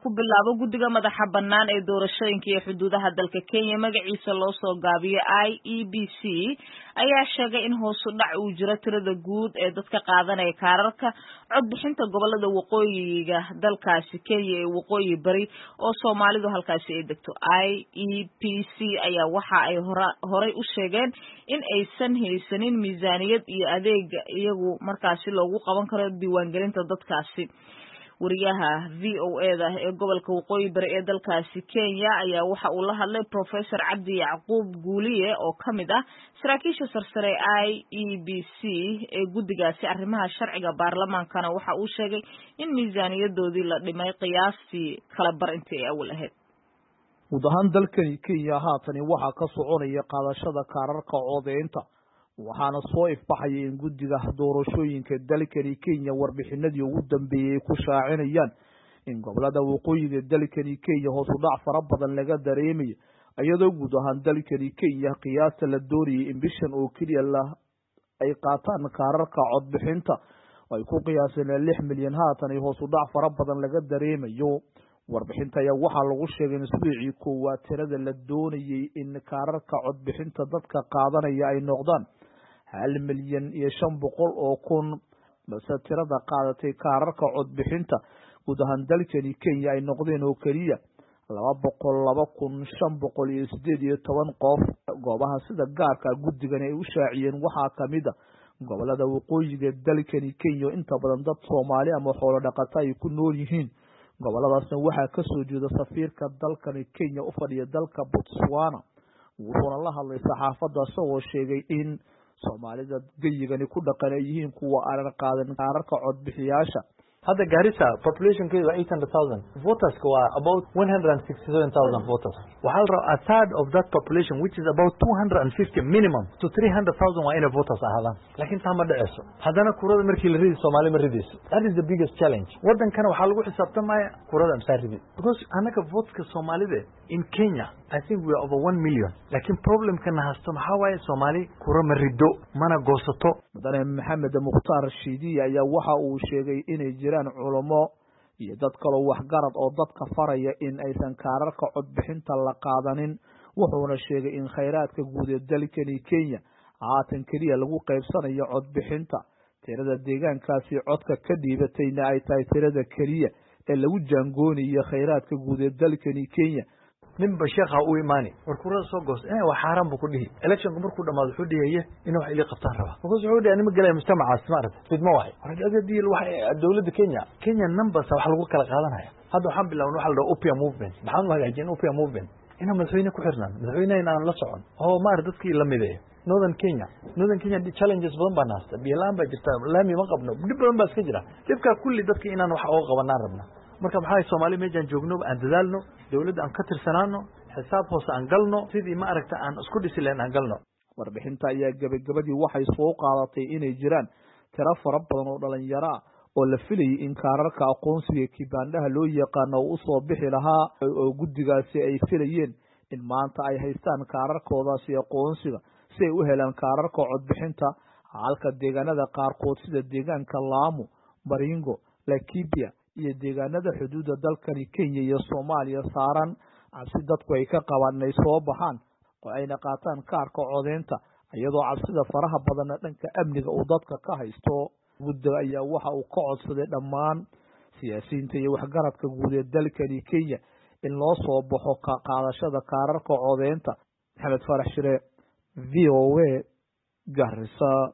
ku bilaabo guddiga madaxa bannaan ee doorashooyinka iyo xuduudaha dalka Kenya magaciisa loo soo gaabiyo IEBC ayaa sheegay in hoos u dhac uu jiro tirada guud ee dadka qaadanaya kaararka codbixinta gobolada waqooyiga dalkaasi Kenya ee waqooyi bari oo Soomaalidu halkaasi ay degto. IEBC ayaa waxa ay horay u sheegeen in aysan haysanin miisaaniyad iyo adeeg iyagu markaasi loogu qaban karo diiwaangelinta dadkaasi. wariyaha VOA-da ee gobolka waqooyi bari ee dalkaasi Kenya ayaa waxa uu la hadlay Professor Cabdi Yacquub Guuliye oo kamid ah saraakiisha sarsare IEBC ee guddigaasi arrimaha sharciga baarlamaankana waxa uu sheegay in miisaaniyadoodii la dhimay qiyaastii kala bar intii ay awal ahayd. guud ahaan dalkani Kenya haatan waxa ka soconaya qaadashada kaararka codeynta waxaana soo ifbaxay in guddiga doorashooyinka dalkani Kenya warbixinadii ugu dambeeyay ku shaacinayaan in gobolada waqooyiga dalkani Kenya hoos u dhac fara badan laga dareemayo iyadoo guud ahaan dalkani Kenya qiyaasta la dooriyay in bishan oo kaliya ay qaataan kaararka codbixinta ay ku qiyaaseen 6 milyan haatan ay hoos u dhac fara badan laga dareemayo. warbixinta ayaa waxaa lagu sheegay in isbuucii koowaad tirada la doonayay in kaararka codbixinta dadka qaadanaya ay noqdaan 1,500,000 balse tirada qaadatay kaararka codbixinta guud ahaan dalkani Kenya ay noqdeen oo kaliya 202,518 qof. goobaha sida gaarka guddigan ay u shaaciyeen waxaa kamid ah gobolada waqooyiga dalkani Kenya inta badan dad Soomaali ama xoolo dhaqato ay ku nool yihiin. goboladaasna waxaa ka soo jeeda safiirka dalkani Kenya u fadhiya dalka Botswana wuxuuna la hadlay saxaafadda isagoo sheegay in Soomaalida geyigani ku dhaqan ay yihiin kuwa aan qaadan kaararka codbixiyaasha. hadda Garissa population keedu 800,000 voters waa about 167,000 voters. waxaa la a third of that population which is about 250 minimum to 300,000 waa inay voters ahaadaan laakiin taa ma dhaceyso. haddana kurada markii la ridi Soomaali ma ridayso. that is the biggest challenge. wadankana waxaa lagu xisaabtamaya kurada amsaa ridid because anaka voteska Soomaalida in Kenya I think we are over 1 million laakiin problemkana haasto maxaa waaye Soomaali kura ma rido mana goosato. Mudane Maxamed Mukhtaar Shidiye ayaa waxa uu sheegay inay jiraan culamo iyo dad kale waxgarad oo dadka faraya in aysan kaararka codbixinta la qaadanin wuxuuna sheegay in khayraadka guud ee dalkani Kenya haatan kaliya lagu qaybsanayo codbixinta tirada deegaankaasi codka ka dhiibatayna ay tahay tirada kaliya ee lagu jaangoonayo khayraadka guud ee dalkani Kenya. ninba sheekha u imaani warkurada soo goos waa xaraan buu ku dhihi electionku markuu dhamaado wuxuu dhigaye inuu wax ili qabtaan raba wuxuu dhigaa nima galay mujtamacaas ma aragtay fidma waay deal wax dawladda Kenya numbers wax lagu kala qaadanaya. hadda waxaan bilawnay waxa la dhaho OPIA movement maxaan hagaajin OPIA movement ina madaxweyne ku xirnaan madaxweynaha aan la socon oo maar dadkii la mideeyo Northern Kenya challenges badan baa naasta biilaan baa jirta laami ma qabno dib badan baa iska jira dibka kulli dadkii inaan wax oo qabanaan rabna marka maxay Soomaali meejan joogno aan dadaalno dawladda aan ka tirsanaano xisaab hoos aan galno sidii ma aragta aan isku dhisileen aan galno. warbixinta ayaa gabagabadii waxay soo qaadatay inay jiraan tiro fara badan oo dhalinyaro ah oo la filayay in kaararka aqoonsiga kibaandhaha loo yaqaano uu soo bixi lahaa oo guddigaasi ay filayeen in maanta ay haystaan kaararkoodaasi aqoonsiga si ay u helaan kaararka codbixinta halka deegaanada qaarkood sida deegaanka Lamu, Baringo, Laikipia iyo deegaanada xuduudda dalkani Kenya iyo Soomaaliya saaran cabsi dadku ay ka qabaan inay soo baxaan oo ayna qaataan kaarka codeynta iyadoo cabsida faraha badan dhanka amniga uu dadka ka haysto. guddiga ayaa waxa uu ka codsaday dhammaan siyaasiyiinta iyo waxgaradka guud ee dalkani Kenya in loo soo baxo ka qaadashada kaararka codeynta. Maxamed Farax Shire VOA Garissa.